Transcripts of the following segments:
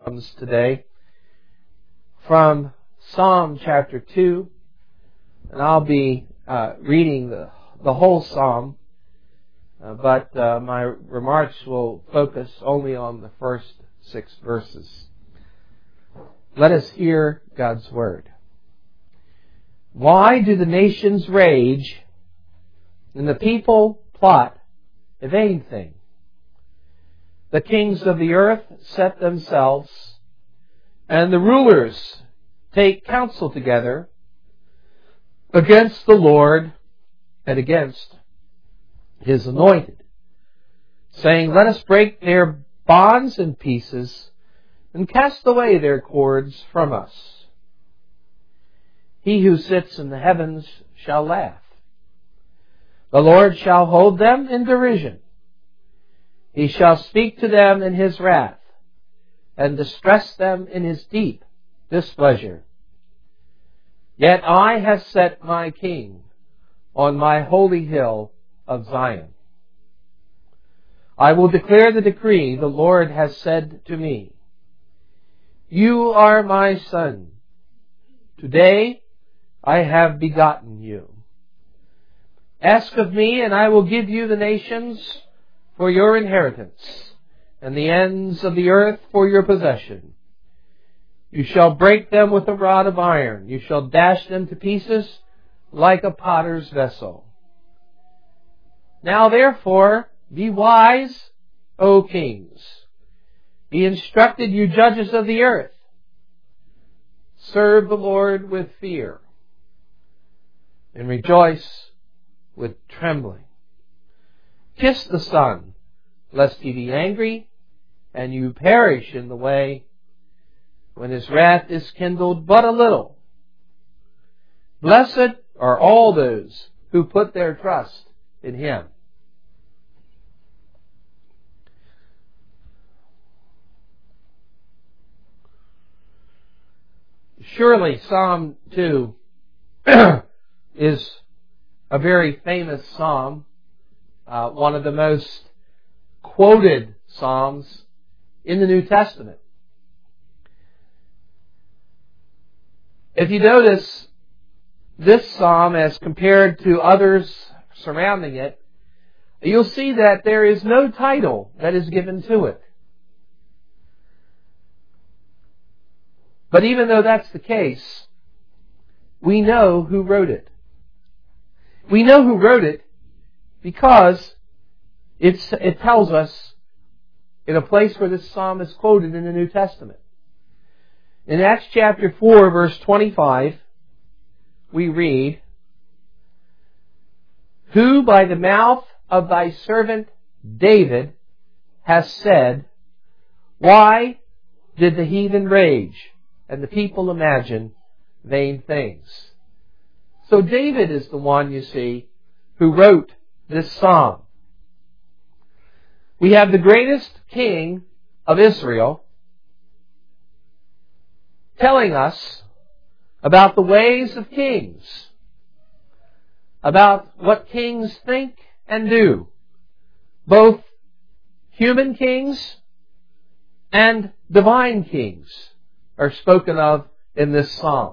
today from Psalm chapter 2, and I'll be reading the whole Psalm, but my remarks will focus only on the first 6 verses. Let us hear God's Word. Why do the nations rage and the people plot a vain thing? The kings of the earth set themselves, and the rulers take counsel together against the Lord and against His anointed, saying, "Let us break their bonds in pieces and cast away their cords from us." He who sits in the heavens shall laugh. The Lord shall hold them in derision. He shall speak to them in His wrath, and distress them in His deep displeasure. Yet I have set my King on my holy hill of Zion. I will declare the decree the Lord has said to me. You are my son. Today I have begotten you. Ask of me, and I will give you the nations for your inheritance, and the ends of the earth for your possession. You shall break them with a rod of iron. You shall dash them to pieces like a potter's vessel. Now therefore, be wise, O kings. Be instructed, you judges of the earth. Serve the Lord with fear, and rejoice with trembling. Kiss the Son, lest He be angry, and you perish in the way, when His wrath is kindled but a little. Blessed are all those who put their trust in Him. Surely Psalm 2 is a very famous psalm, one of the most quoted psalms in the New Testament. If you notice this psalm as compared to others surrounding it, you'll see that there is no title that is given to it. But even though that's the case, we know who wrote it. We know who wrote it because it tells us in a place where this psalm is quoted in the New Testament. In Acts chapter 4, verse 25, we read, "Who by the mouth of thy servant David has said, Why did the heathen rage, and the people imagine vain things?" So David is the one, you see, who wrote this psalm. We have the greatest king of Israel telling us about the ways of kings, about what kings think and do, both human kings and divine kings are spoken of in this psalm.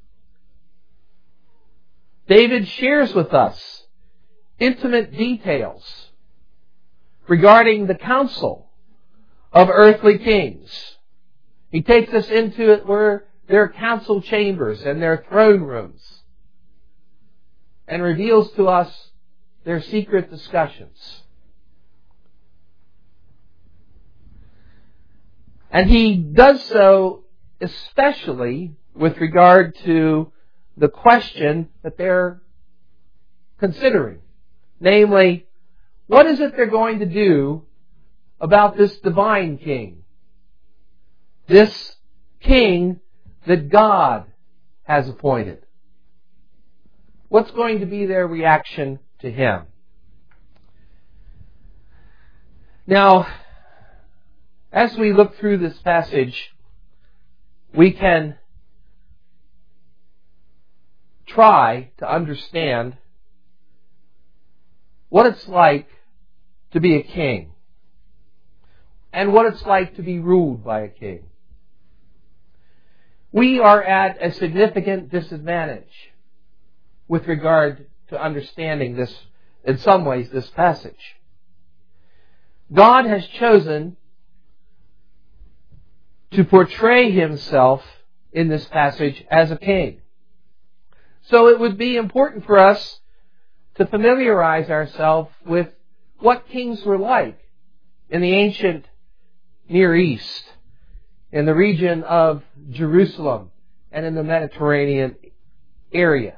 David shares with us intimate details regarding the counsel of earthly kings. He takes us into it where their council chambers and their throne rooms, and reveals to us their secret discussions. And he does so especially with regard to the question that they're considering. Namely, what is it they're going to do about this divine king? This king that God has appointed. What's going to be their reaction to him? Now, as we look through this passage, we can try to understand what it's like to be a king and what it's like to be ruled by a king. we are at a significant disadvantage with regard to understanding this, in some ways, this passage. God has chosen to portray Himself in this passage as a king. So it would be important for us to familiarize ourselves with what kings were like in the ancient Near East, in the region of Jerusalem, and in the Mediterranean area.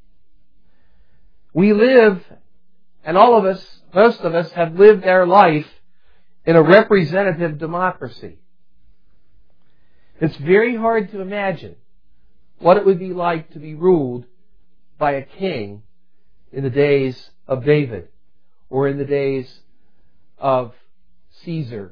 We live, and all of us, most of us, have lived our life in a representative democracy. It's very hard to imagine what it would be like to be ruled by a king in the days of David or in the days of Caesar.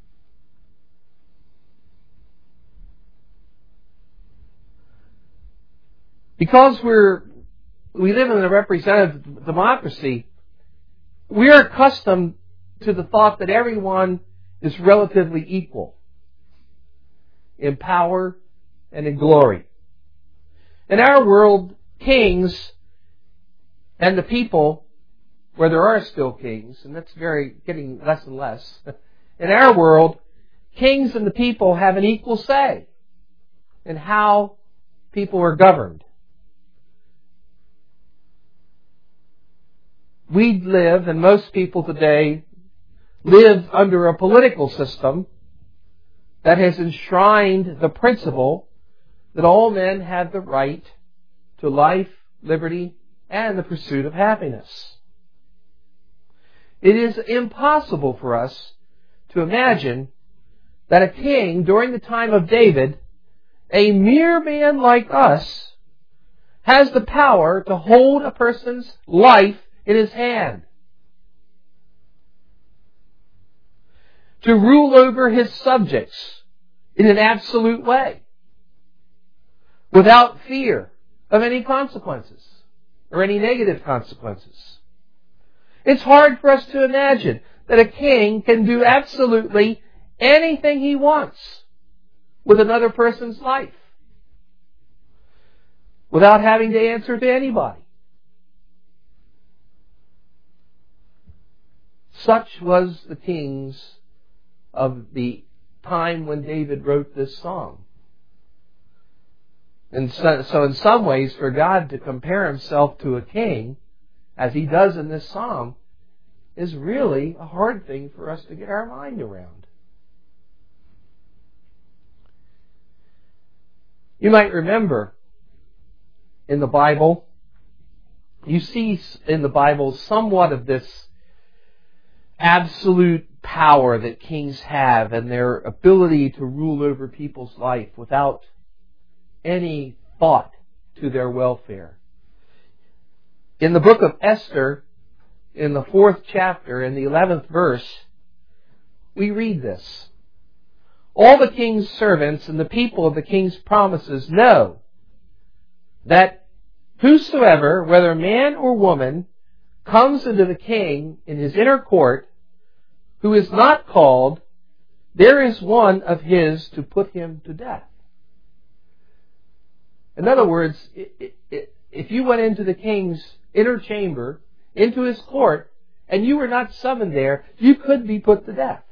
Because we live in a representative democracy, we are accustomed to the thought that everyone is relatively equal in power and in glory. In our world, kings and the people, where there are still kings, and that's getting less and less, in our world, kings and the people have an equal say in how people are governed. We live, and most people today live under a political system that has enshrined the principle that all men have the right to life, liberty, and the pursuit of happiness. It is impossible for us to imagine that a king during the time of David, a mere man like us, has the power to hold a person's life in his hand, to rule over his subjects in an absolute way, without fear of any consequences or any negative consequences. It's hard for us to imagine that a king can do absolutely anything he wants with another person's life without having to answer to anybody. Such was the kings of the time when David wrote this song. And so in some ways, for God to compare Himself to a king, as He does in this psalm, is really a hard thing for us to get our mind around. You might remember in the Bible, you see in the Bible somewhat of this absolute power that kings have and their ability to rule over people's life without any thought to their welfare. In the book of Esther, in the 4th chapter, in the 11th verse, we read this. All the king's servants and the people of the king's promises know that whosoever, whether man or woman, comes into the king in his inner court, who is not called, there is one of his to put him to death. In other words, if you went into the king's inner chamber, into his court, and you were not summoned there, you could be put to death.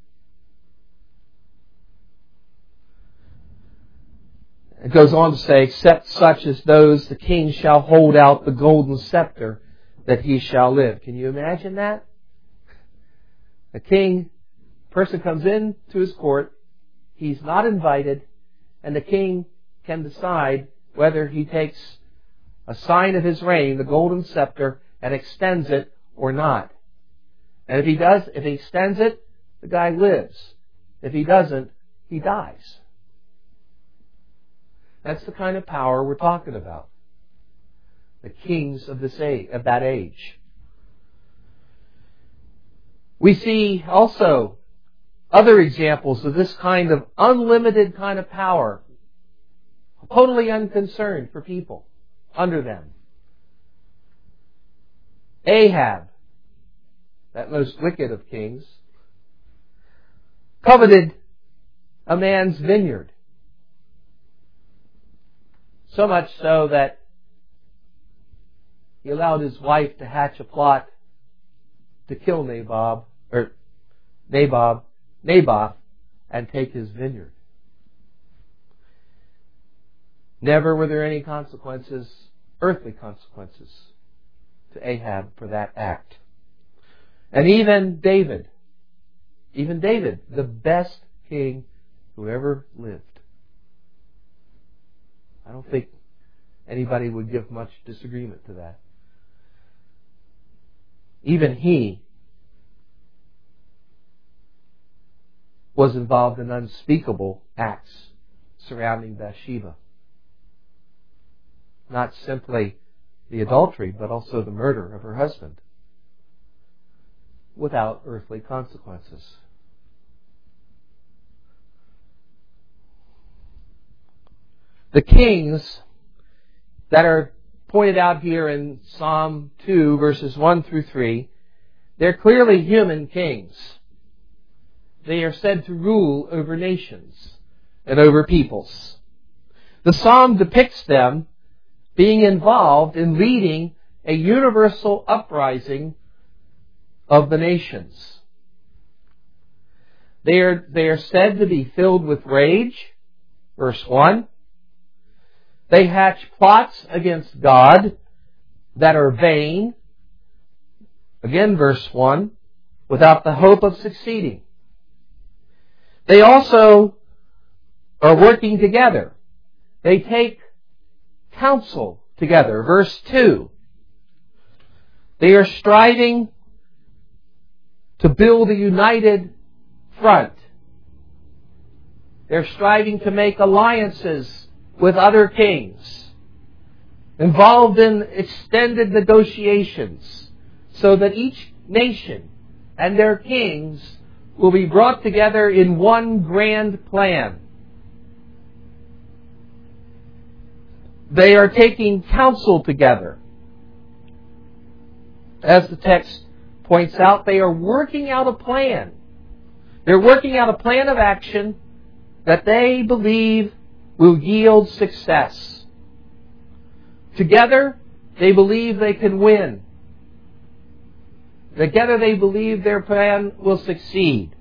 It goes on to say, except such as those the king shall hold out the golden scepter, that he shall live. Can you imagine that? Person comes in to his court, he's not invited, and the king can decide whether he takes a sign of his reign, the golden scepter, and extends it or not. And if he extends it, the guy lives. If he doesn't, he dies. That's the kind of power we're talking about. The kings of that age. We see also other examples of this kind of unlimited kind of power, totally unconcerned for people under them. Ahab, that most wicked of kings, coveted a man's vineyard. So much so that he allowed his wife to hatch a plot to kill Naboth, and take his vineyard. Never were there any consequences, earthly consequences, to Ahab for that act. And even David, the best king who ever lived. I don't think anybody would give much disagreement to that. Even he was involved in unspeakable acts surrounding Bathsheba. Not simply the adultery, but also the murder of her husband, without earthly consequences. The kings that are pointed out here in Psalm 2, verses 1 through 3, they're clearly human kings. They are said to rule over nations and over peoples. The psalm depicts them being involved in leading a universal uprising of the nations. They are said to be filled with rage, verse 1. They hatch plots against God that are vain, again verse 1, without the hope of succeeding. They also are working together. They take counsel together, verse 2. They are striving to build a united front. They're striving to make alliances with other kings, involved in extended negotiations, so that each nation and their kings will be brought together in one grand plan. They are taking counsel together. As the text points out, they are working out a plan. They're working out a plan of action that they believe will yield success. Together, they believe they can win. Together, they believe their plan will succeed.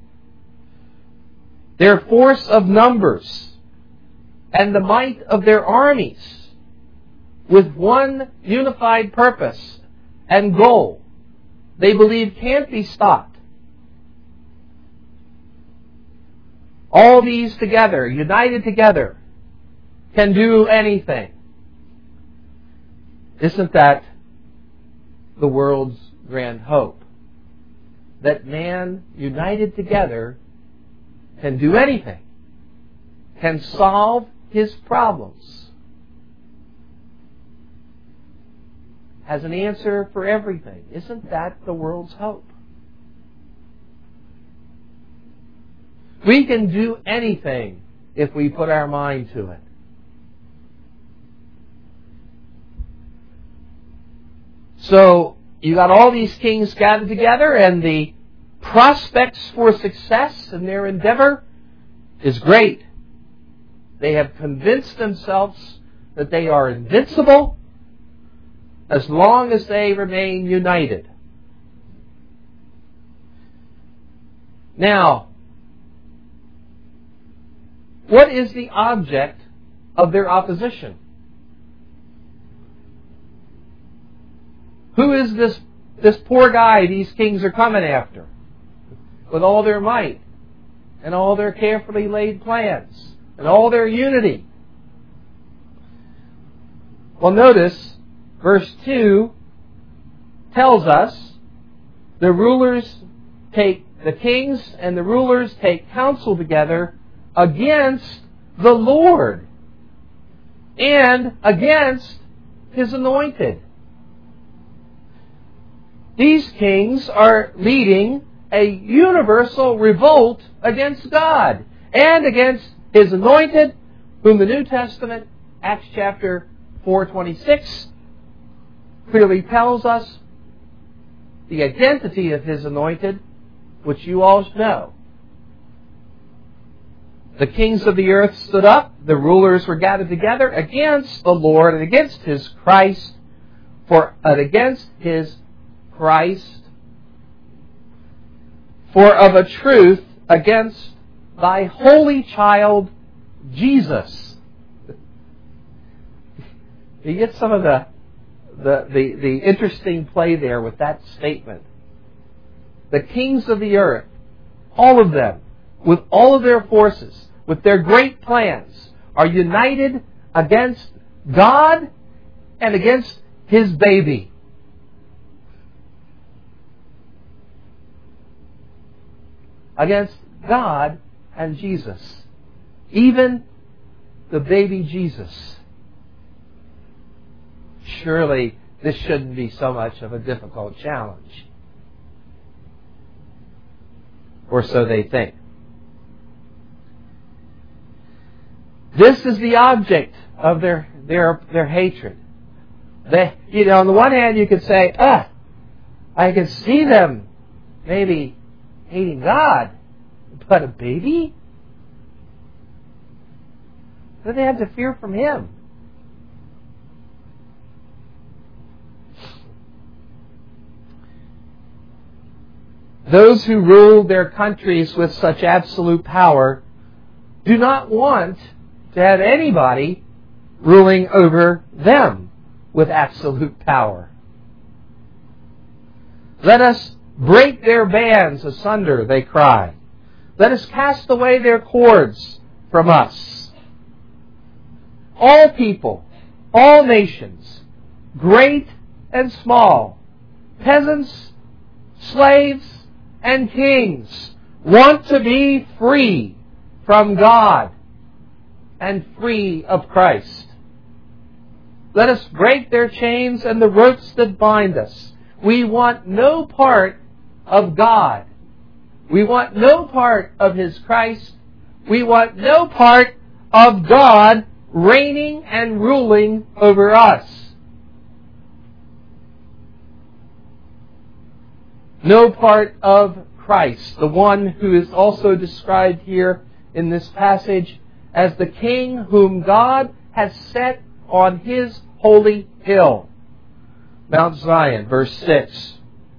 Their force of numbers and the might of their armies, with one unified purpose and goal, they believe can't be stopped. All these together, united together, can do anything. Isn't that the world's grand hope? That man, united together, can do anything, can solve his problems, has an answer for everything. Isn't that the world's hope? We can do anything if we put our mind to it. So, you got all these kings gathered together, and the prospects for success in their endeavor is great. They have convinced themselves that they are invincible as long as they remain united. Now, what is the object of their opposition? Who is this poor guy these kings are coming after with all their might and all their carefully laid plans and all their unity? Well, notice verse 2 tells us the kings and the rulers take counsel together against the Lord and against His anointed. These kings are leading a universal revolt against God and against His anointed, whom the New Testament, Acts chapter 4:26, clearly tells us the identity of His anointed, which you all know. The kings of the earth stood up, the rulers were gathered together against the Lord and against His Christ, for of a truth against thy holy child Jesus. You get some of the interesting play there with that statement. The kings of the earth, all of them, with all of their forces, with their great plans, are united against God and against His baby. Against God and Jesus. Even the baby Jesus. Surely this shouldn't be so much of a difficult challenge. Or so they think. This is the object of their hatred. On the one hand you could say, I can see them maybe hating God, but a baby? What do they have to fear from Him? Those who rule their countries with such absolute power do not want to have anybody ruling over them with absolute power. Let us break their bands asunder, they cry. Let us cast away their cords from us. All people, all nations, great and small, peasants, slaves, and kings, want to be free from God and free of Christ. Let us break their chains and the ropes that bind us. We want no part of God. We want no part of His Christ. We want no part of God reigning and ruling over us. No part of Christ, the one who is also described here in this passage as the King whom God has set on His holy hill. Mount Zion, verse 6.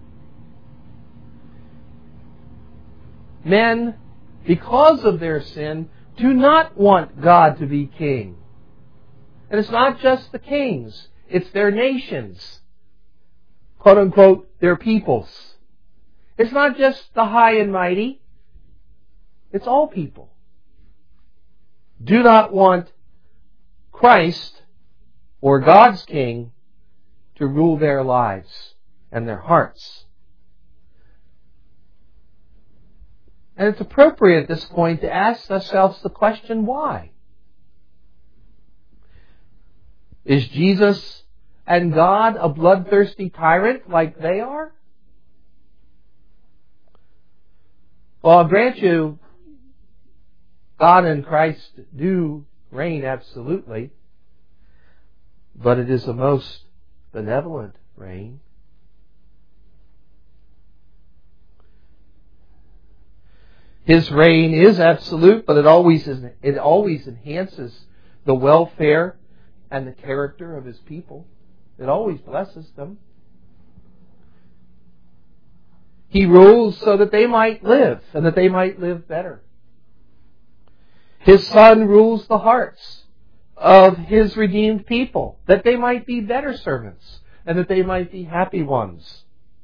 Men, because of their sin, do not want God to be king. And it's not just the kings, it's their nations, quote unquote, their peoples. It's not just the high and mighty, it's all people. Do not want Christ or God's King to rule their lives and their hearts. And it's appropriate at this point to ask ourselves the question, why? Is Jesus and God a bloodthirsty tyrant like they are? Well, I'll grant you, God and Christ do reign absolutely, but it is a most benevolent reign. His reign is absolute, but it always enhances the welfare and the character of His people. It always blesses them. He rules so that they might live, and that they might live better. His Son rules the hearts of His redeemed people, that they might be better servants, and that they might be happy ones.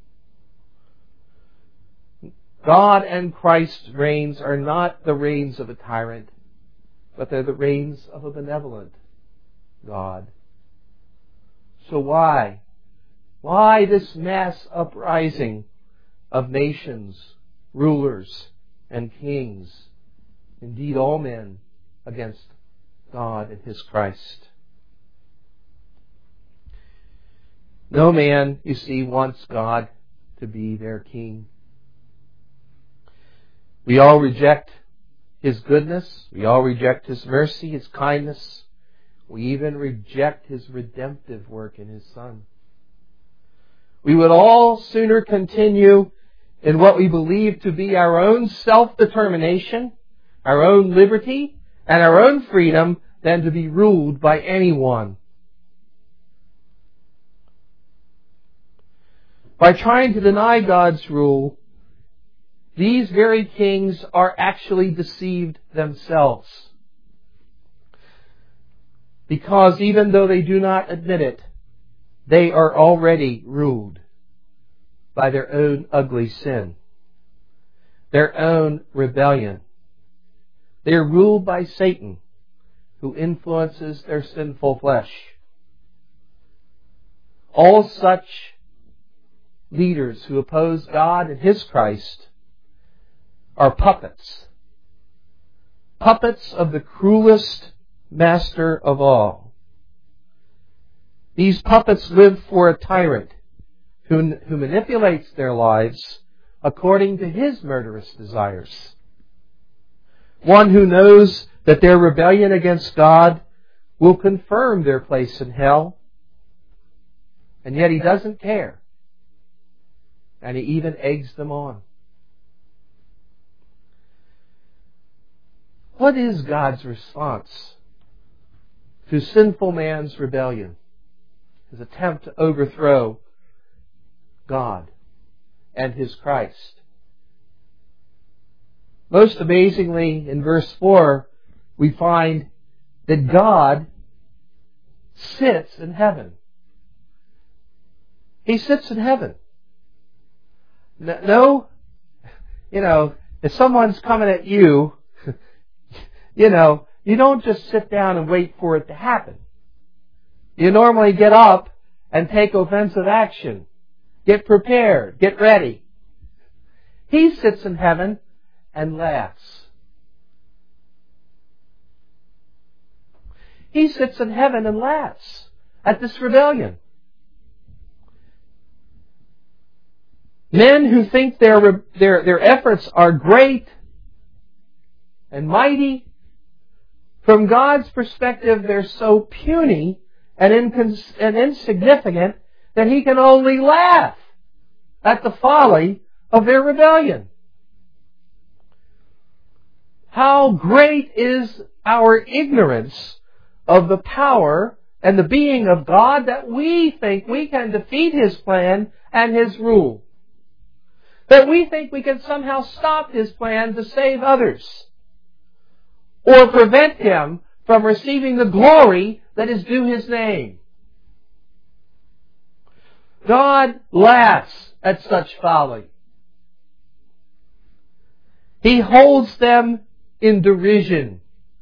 God and Christ's reigns are not the reigns of a tyrant, but they're the reigns of a benevolent God. So why? Why this mass uprising of nations, rulers, and kings, indeed all men, against God and His Christ? No man, you see, wants God to be their king. We all reject His goodness. We all reject His mercy, His kindness. We even reject His redemptive work in His Son. We would all sooner continue in what we believe to be our own self-determination, our own liberty, and our own freedom than to be ruled by anyone. By trying to deny God's rule, these very kings are actually deceived themselves. Because even though they do not admit it, they are already ruled by their own ugly sin, their own rebellion. They are ruled by Satan, who influences their sinful flesh. All such leaders who oppose God and His Christ are puppets. Puppets of the cruelest master of all. These puppets live for a tyrant who manipulates their lives according to his murderous desires. One who knows that their rebellion against God will confirm their place in hell, and yet he doesn't care. And he even eggs them on. What is God's response to sinful man's rebellion, his attempt to overthrow God and His Christ? Most amazingly, in verse 4, we find that God sits in heaven. He sits in heaven. No, if someone's coming at you, you don't just sit down and wait for it to happen. You normally get up and take offensive action. Get prepared. Get ready. He sits in heaven and laughs. He sits in heaven and laughs at this rebellion. Men who think their efforts are great and mighty, from God's perspective, they're so puny and insignificant that He can only laugh at the folly of their rebellion. How great is our ignorance of the power and the being of God that we think we can defeat His plan and His rule. That we think we can somehow stop His plan to save others, or prevent Him from receiving the glory that is due His name. God laughs at such folly. He holds them in derision.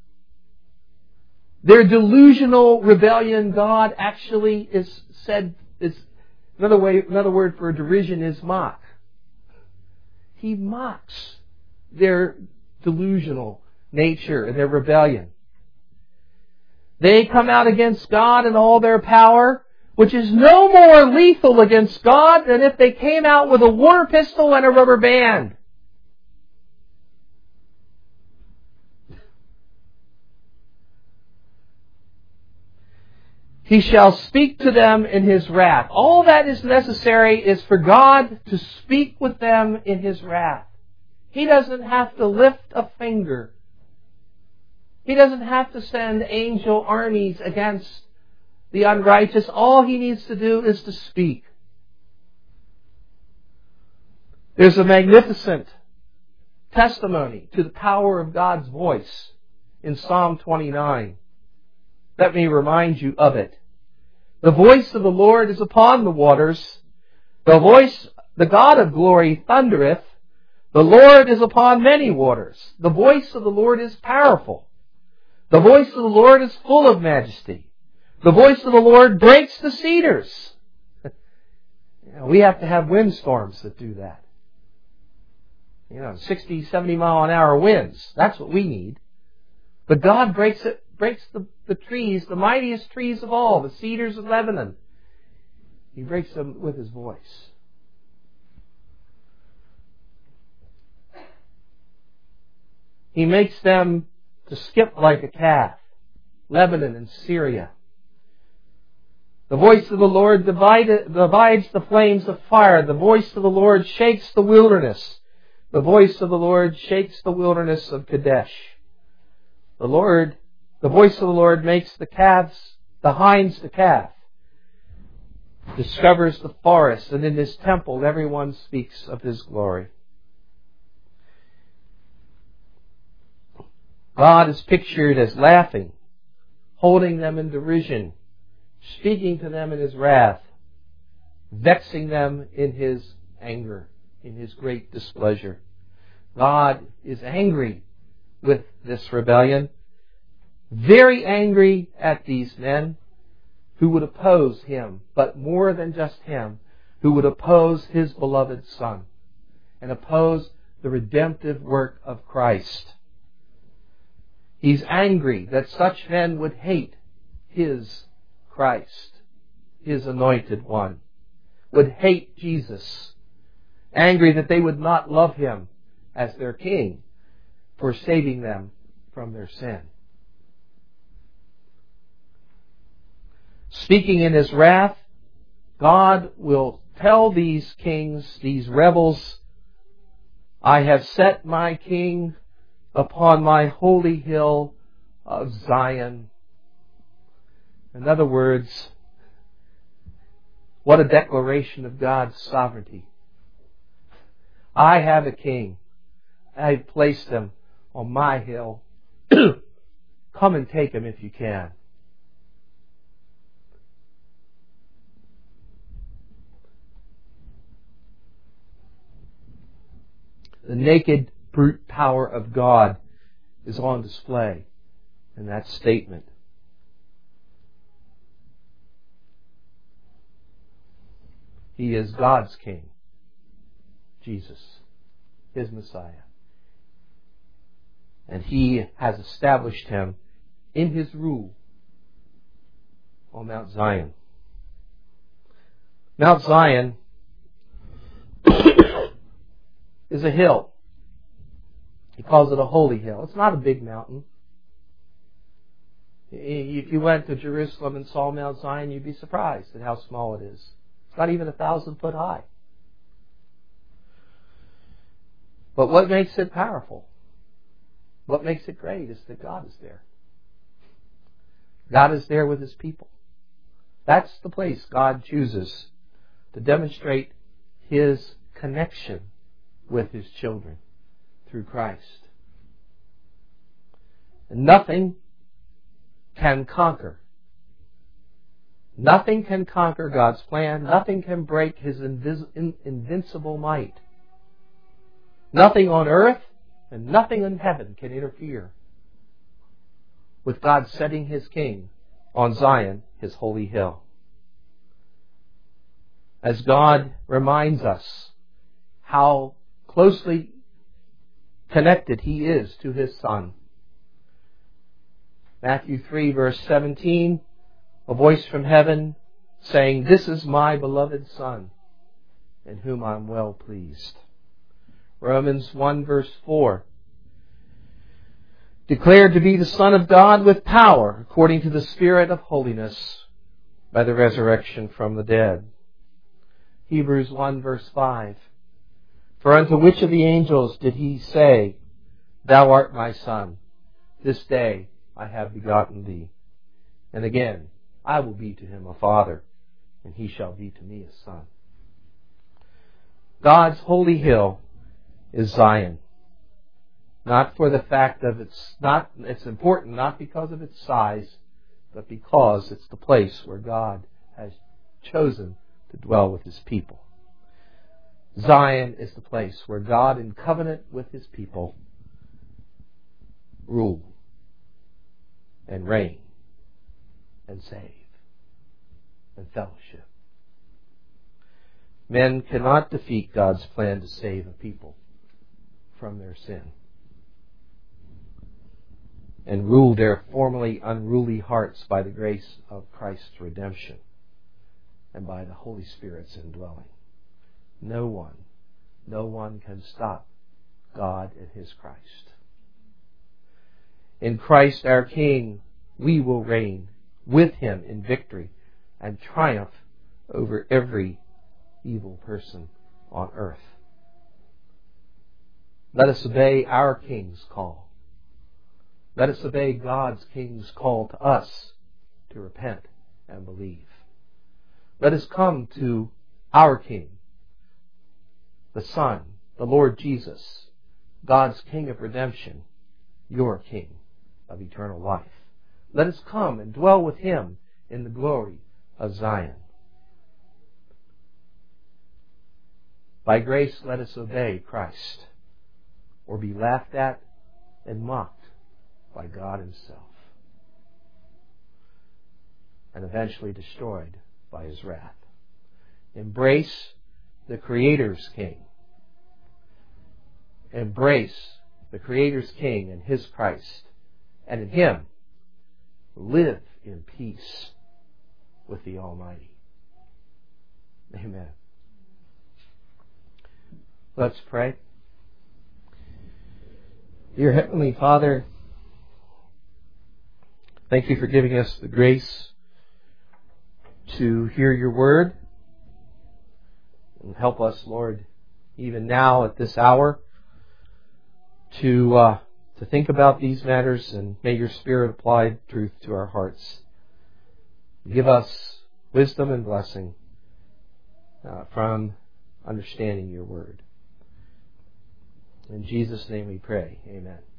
Their delusional rebellion, God actually another word for derision is mock. He mocks their delusional nature and their rebellion. They come out against God in all their power, which is no more lethal against God than if they came out with a water pistol and a rubber band. He shall speak to them in His wrath. All that is necessary is for God to speak with them in His wrath. He doesn't have to lift a finger. He doesn't have to send angel armies against the unrighteous. All He needs to do is to speak. There's a magnificent testimony to the power of God's voice in Psalm 29. Let me remind you of it. The voice of the Lord is upon the waters. The God of glory thundereth. The Lord is upon many waters. The voice of the Lord is powerful. The voice of the Lord is full of majesty. The voice of the Lord breaks the cedars. We have to have windstorms that do that. 60, 70 mile an hour winds. That's what we need. But God breaks the trees, the mightiest trees of all, the cedars of Lebanon. He breaks them with His voice. He makes them to skip like a calf, Lebanon and Syria. The voice of the Lord divides the flames of fire. The voice of the Lord shakes the wilderness. The voice of the Lord shakes the wilderness of Kadesh. The voice of the Lord makes the hinds the calf, discovers the forest, and in His temple everyone speaks of His glory. God is pictured as laughing, holding them in derision, speaking to them in His wrath, vexing them in His anger, in His great displeasure. God is angry with this rebellion, very angry at these men who would oppose Him, but more than just Him, who would oppose His beloved Son and oppose the redemptive work of Christ. He's angry that such men would hate His Christ, His anointed one, would hate Jesus, angry that they would not love Him as their King for saving them from their sin. Speaking in His wrath, God will tell these kings, these rebels, I have set my King upon my holy hill of Zion. In other words, what a declaration of God's sovereignty. I have a King. I've placed Him on my hill. Come and take Him if you can. The naked, brute power of God is on display in that statement. He is God's King, Jesus, His Messiah. And He has established Him in His rule on Mount Zion. Mount Zion is a hill. He calls it a holy hill. It's not a big mountain. If you went to Jerusalem and saw Mount Zion, you'd be surprised at how small it is. It's not even 1,000 foot high. But what makes it powerful, what makes it great, is that God is there. God is there with His people. That's the place God chooses to demonstrate His connection with His children through Christ. And nothing can conquer God's plan. Nothing can break His invincible might. Nothing on earth and nothing in heaven can interfere with God setting His King on Zion, His holy hill. As God reminds us how closely connected He is to His Son. Matthew 3 verse 17, a voice from heaven saying, "This is my beloved Son, in whom I am well pleased." Romans 1 verse 4, declared to be the Son of God with power, according to the Spirit of holiness, by the resurrection from the dead. Hebrews 1 verse 5, for unto which of the angels did He say, Thou art my Son, this day I have begotten thee? And again, I will be to him a father, and he shall be to me a son. God's holy hill is Zion. Not for the fact of it's important not because of its size, but because it's the place where God has chosen to dwell with His people. Zion is the place where God, in covenant with His people, rule and reign and save and fellowship. Men cannot defeat God's plan to save a people from their sin and rule their formerly unruly hearts by the grace of Christ's redemption and by the Holy Spirit's indwelling. No one can stop God and His Christ. In Christ our King, we will reign with Him in victory and triumph over every evil person on earth. Let us obey our King's call Let us obey God's King's call to us to repent and believe. Let us come to our King, the Son, the Lord Jesus, God's King of redemption, your King of eternal life. Let us come and dwell with Him in the glory of Zion. By grace, let us obey Christ, or be laughed at and mocked by God Himself, and eventually destroyed by His wrath. Embrace the Creator's King. Embrace the Creator's King and His Christ, and in Him live in peace with the Almighty. Amen. Let's pray. Dear Heavenly Father, thank You for giving us the grace to hear Your Word. And help us, Lord, even now at this hour, to think about these matters, and may Your Spirit apply truth to our hearts. Give us wisdom and blessing from understanding Your Word. In Jesus' name we pray. Amen.